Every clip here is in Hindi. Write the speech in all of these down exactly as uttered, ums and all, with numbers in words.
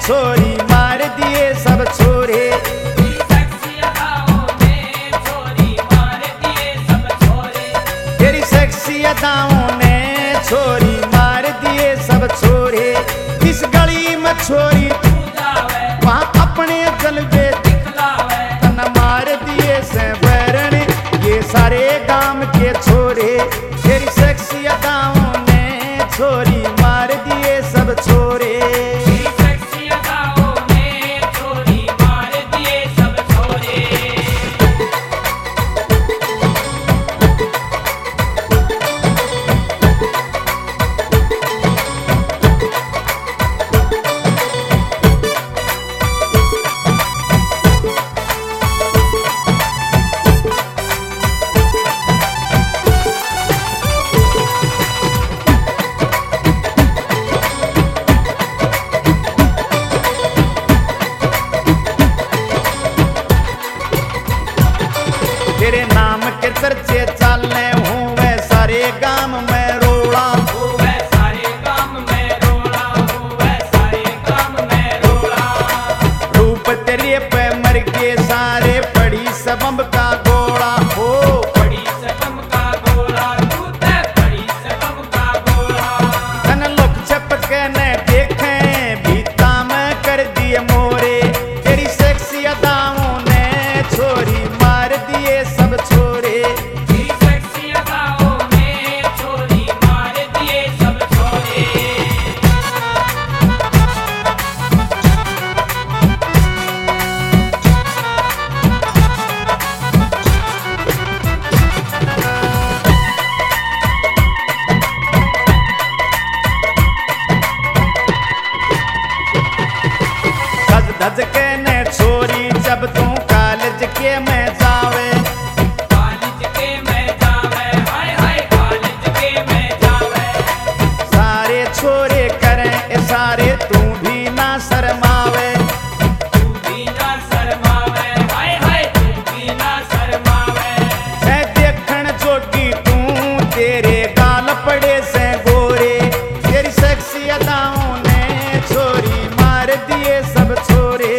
छोरी मार दिए सब छोरे। तेरी सेक्सी अदाओं ने छोरी मार दिए सब छोरे। इस गली में छोरी वहाँ अपने जलवे तना मार दिए से बैरण ये सारे गांव के छोरे। तेरी सेक्सी अदाओं ने छोरी मार दिए सब छोरे। तेरे नाम के चर्चे चलने हूँ वे सारे गांव में रोड़ा। वे सारे गांव में रोड़ा, वे सारे गांव में रोड़ा। रूप तेरे पे मर के सारे पड़ी सबम का गोला। हो पड़ी सबम का गोला, तू ते पड़ी सबम का गोला। तन लोग चपक ने देखे भीता में कर दिए मोरे। तेरी सेक्सी अदाओं ने छोरी मार दिए सब छोरे। धज धज के ने छोरी जब तू कॉलेज के में जावे। कॉलेज के में जावे, हाय हाय कॉलेज के में जावे। सारे छोरे करें सारे तू भी ना शर्मावे। तू भी ना शर्मावे, हाय हाय तू भी ना शर्मावे। मैं देखण जोगी तू तेरे गाल पड़े से गोरे। तेरी सेक्सी अदाओं ने छोरी मार दिए सब छोरे।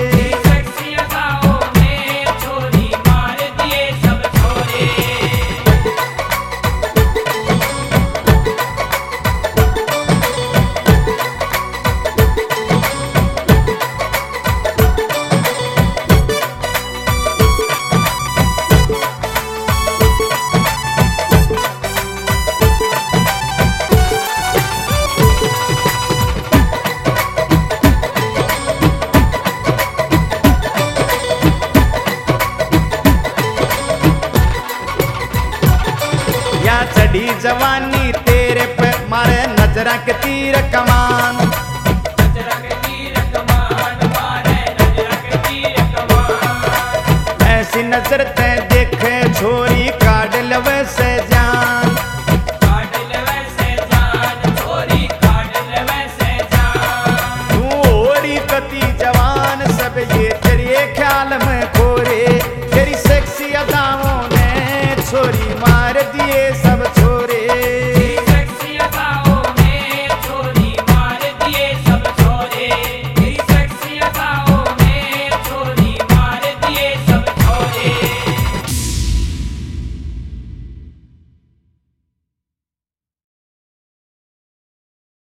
या चढ़ी जवानी तेरे पे मारे नजरा के तीर कमान। नजरा के तीर कमान मारे नजरा के तीर कमान। ऐसी नजर ते देखे छोरी काट लवे से जान। काट लवे से जान, छोरी काट लवे से जान। तू ओरी कती जवान सब ये तेरे ख्याल में खोरे। तेरी सेक्सी अदाओं ने छोरी मार दिए सब।